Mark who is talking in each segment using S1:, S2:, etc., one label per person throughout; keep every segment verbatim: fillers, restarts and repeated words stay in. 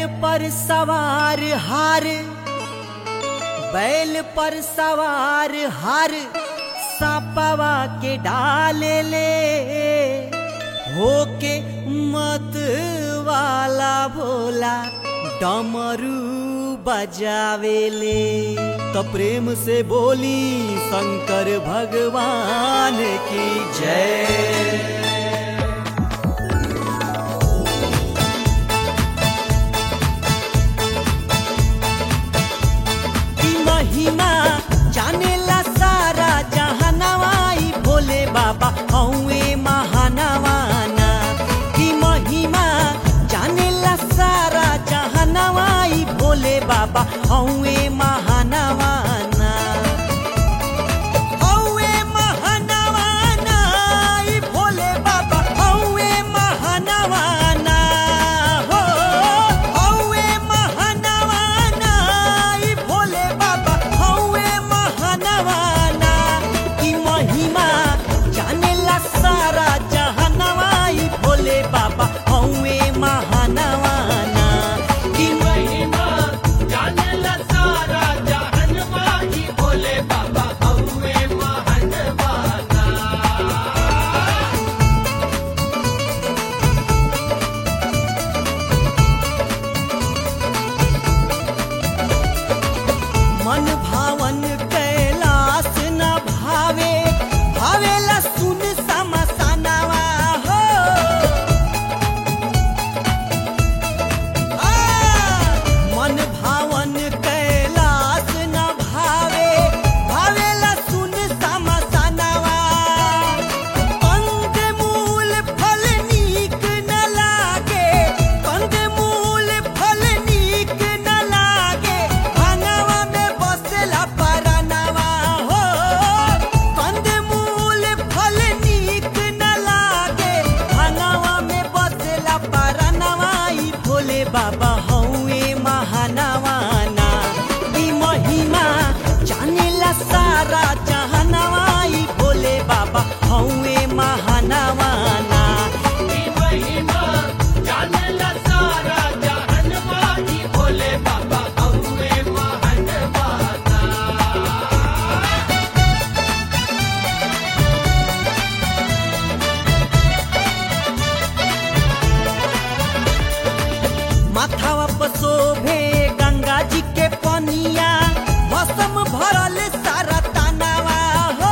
S1: पर सवार हार बैल पर सवार हार सापवा के डाले ले होके मत वाला भोला डमरू बजावेले। तो प्रेम से बोली शंकर भगवान की जय। महिमा जानेला सारा जहानवाई भोले बाबा हौवे महानवाना की महिमा जानेला सारा जहानवाई भोले बाबा हौवे महानवाना हौवे महानवाना ई भोले बाबा हौवे महानवाना हो हौवे महानवाना ई भोले बाबा हौवे महानवाना की महिमा जानेला सारा जहानवाई भोले बाबा हौवे महानवाना की महिमा जानेला सारा जहानवाई भोले बाबा हौवे महानवाना। मन भावन कैलाश न भावे भावेला सुन समसनवा हो आ, मन भावन कैलाश न भावे भावेला सुन समसनवा। कंद मूल फल नीक न लागे कंद मूल फल नीक न लागे भांगवा में बसेला परनवा हो कंद मूल फल नीक न लागे भांगवा में बसेला परनवा ई भोले बाबा हौवे महानवाना ई महिमा जानेला सारा जहानवाई भोले बाबा हौवे महानवाना ई महिमा जानेला सारा जहानवाई भोले बाबा हौवे महानवाना। माथावा पर शोभे गंगा जी के पनिया मौसम भरल सारा तनावा हो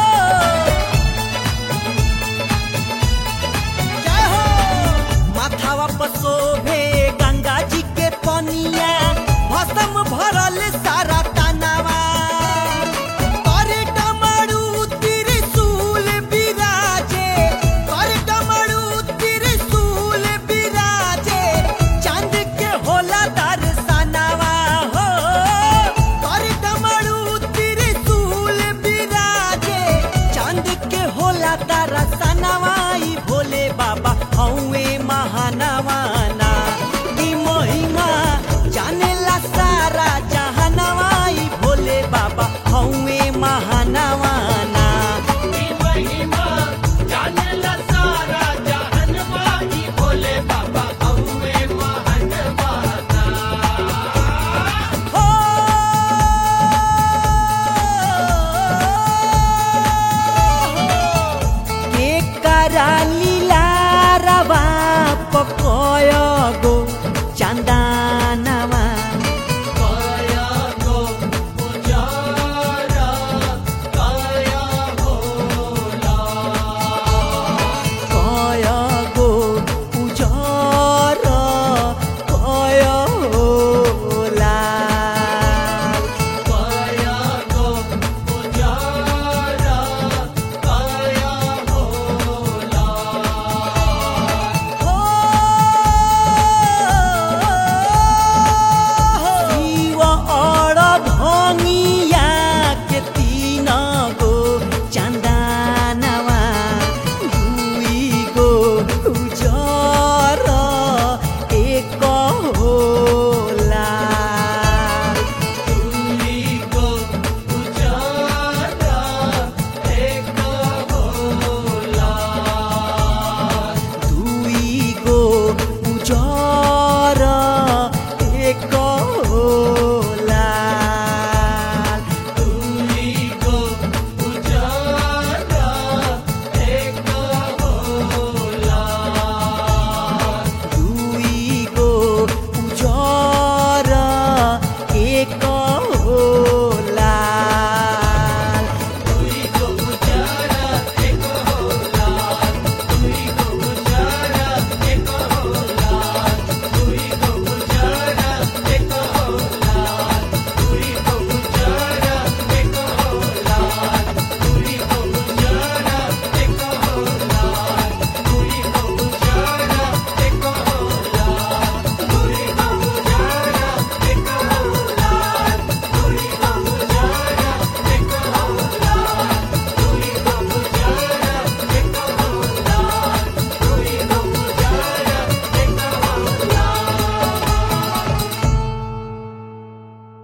S1: जय हो। माथावा पर शोभे गंगा जी के पनिया मौसम भरल सारा तनावा। कर डमरू त्रिशूल बिराजे कर डमरू त्रिशूल बिराजे चांद के होला दर्शनवा हो कर डमरू त्रिशूल बिराजे चांद के होला दर्शनवा ई भोले बाबा हौवे महानवाना ई महिमा जानेला सारा जहानवा ई भोले बाबा हौवे महानवाना ई महिमा जानेला सारा जहानवा ई भोले बाबा हौवे महानवाना हो। के करा लीला रवा पकोय